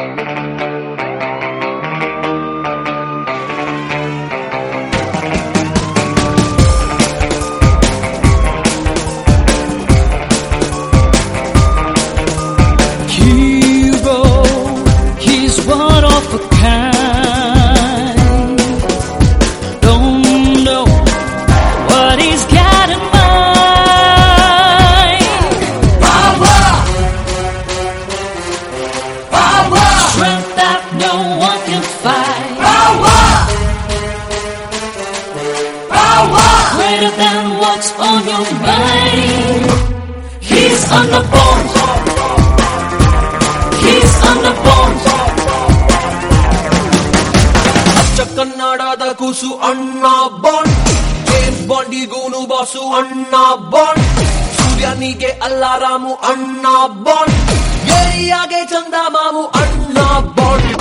Greater than what's on your mind. He's on the bones. He's on the bones. ಅಚ್ಚ ಕನ್ನಡದ ಕೂಸು ಅಣ್ಣ Bond. James ಬಾಂಡಿಗೂನು boss ಅಣ್ಣ ಬಾಂಡ್. ಸೂರ್ಯನಿಗೆ ಅಲ್ಲಾರಾಮು ಅಣ್ಣ ಬಾಂಡ್. ಏರಿಯಾಗೆ ಚಂದ ಮಾವು ಅಣ್ಣ ಬಾಂಡ್.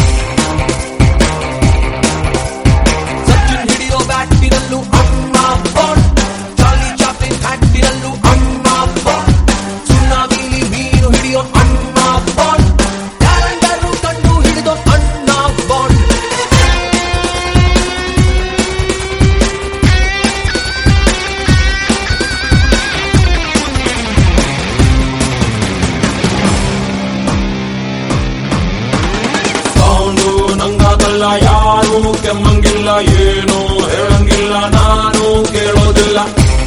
ಸಚಿನ್ ಹಿಡಿಯೋ ಬ್ಯಾಟಿನಲ್ಲೂ ಅಣ್ಣ ಬಾಂಡ್. ಚಾರ್ಲಿ ಚಾಪ್ಲಿನ್ ಹ್ಯಾಟಿನಲ್ಲೂ ಅಣ್ಣ ಬಾಂಡ್. ಸುನಾಮಿಲಿ ಮೀನು ಹಿಡಿಯೋ ಅಣ್ಣ ಬಾಂಡ್. ಕ್ಯಾಲೆಂಡರು ಕಂಡು ಹಿಡಿದೋ ಅಣ್ಣ ಬಾಂಡ್. ಸೌಂಡು ನಂಗಾಗಲ್ಲ, ಯಾರು ಕೆಮ್ಮಂಗಿಲ್ಲ, ಏನು ಹೇಳಂಗಿಲ್ಲ, ನಾನು ಕೇಳೋದಿಲ್ಲ.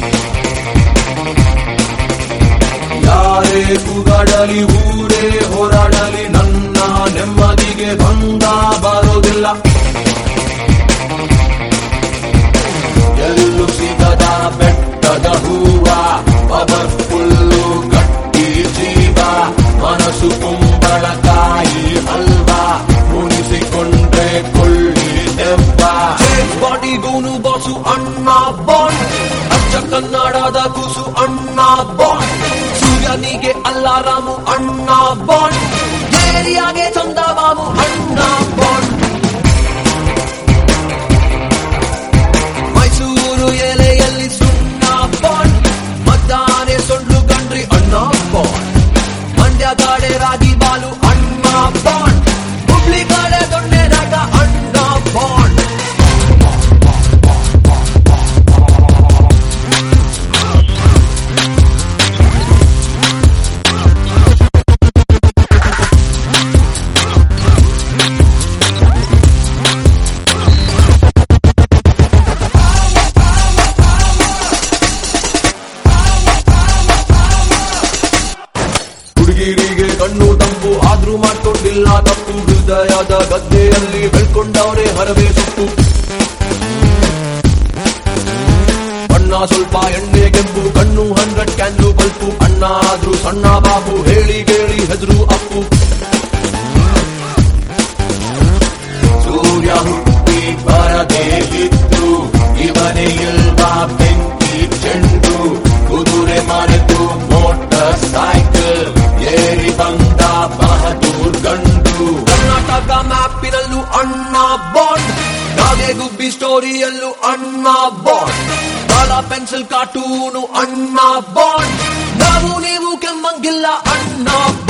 ಯಾರೇ ಕೂಗಾಡಲಿ, ಊರೇ ಹೋರಾಡಲಿ, ನನ್ನ ನೆಮ್ಮದಿಗೆ ಬಂದ ಬರೋದಿಲ್ಲ. ಎಲ್ಲೂ ಸಿಗದ ಬೆಟ್ಟದ ಹೂವ, ಪವರ್ಫುಲ್ಲು ಗಟ್ಟಿ ಜೀವ, ಮನಸ್ಸು ಕುಂಬಳಕಾಯಿ ಹಲ್ವಾ, ಮುನಿಸಿಕೊಂಡ್ರೆ ಕೊಳ್ಳಿ ದೆವ್ವ. ಜೇಮ್ಸ್ ಬಾಂಡಿಗೂನು ಬಾಸು ಅಣ್ಣ ಬಾಂಡ್. ಅಚ್ಚ ಕನ್ನಡದ ಕೂಸು ಅಣ್ಣ ಬಾಂಡ್. ಸೂರ್ಯನಿಗೆ ಅಲ್ಲಾರಾಮು ಅಣ್ಣ ಬಾಂಡ್. ಏರಿಯಾಗೆ ಚಂದ ಬಾಬು ಅಣ್ಣ ಬಾಂಡ್. ಮೈಸೂರು ಎಲೆಯಲ್ಲಿ ಸುಣ್ಣ ಬಾಂಡ್. ಮದ್ದಾನೆ ಸೊಂಡ್ಲು ಕಂಡ್ರಿ ಅಣ್ಣ ಬಾಂಡ್. ಮಂಡ್ಯ ಗಾಡೆ ರಾಗಿ ಬಾಲು ಅಣ್ಣ ಬಾಂಡ್. ಹುಬ್ಳಿ ಗಾಡೆ ದೊಣ್ಣೆ ರಾಗ ಅಣ್ಣ ಬಾಂಡ್. ಹುಡುಗಿರಿಗೆ ಕಣ್ಣು ತಂಪು, ಆದ್ರೂ ಮಾಡ್ಕೊಂಡಿಲ್ಲ ತಪ್ಪು. ಹೃದಯದ ಗದ್ದೆಯಲ್ಲಿ ಬೆಳ್ಕೊಂಡವರೇ ಹರವೇ ಸೊಪ್ಪು. ಬಣ್ಣ ಸ್ವಲ್ಪ ಎಣ್ಣೆ ಕೆಂಪು, ಕಣ್ಣು 100 ಕ್ಯಾನ್ಲು ಬಲ್ಪು. ಅಣ್ಣ ಆದ್ರೂ ಸಣ್ಣ ಬಾಬು, ಹೇಳಿ ಕೇಳಿ ಹೆದ್ರು ಅಪ್ಪು. ಸೂರ್ಯ ಹುಟ್ಟಿ ಬರದೇ ಇದ್ರು, ಇವನೇ ಇಲ್ವಾ ಬೆಂಕಿ ಚೆಂಡು. ಕುದುರೆ ಮರೆತು ಮೋಟರ್ ಸೈಕಲ್ ಏರಿ ಬಂದ ಬಹದೂರ್ ಗಂಡು. ಕರ್ನಾಟಕ ಮ್ಯಾಪಿನಲ್ಲೂ ಅಣ್ಣ ಬಾಂಡ್. ನಾಗೆ ಗುಬ್ಬಿ ಸ್ಟೋರಿಯಲ್ಲೂ ಅಣ್ಣ ಬಾಂಡ್. ಕಾಲ ಪೆನ್ಸಿಲ್ ಕಾರ್ಟೂನು ಅಣ್ಣ ಬಾಂಡ್. ನಾವು ನೀವು ಕೆಮ್ಮಂಗಿಲ್ಲ ಅಣ್ಣ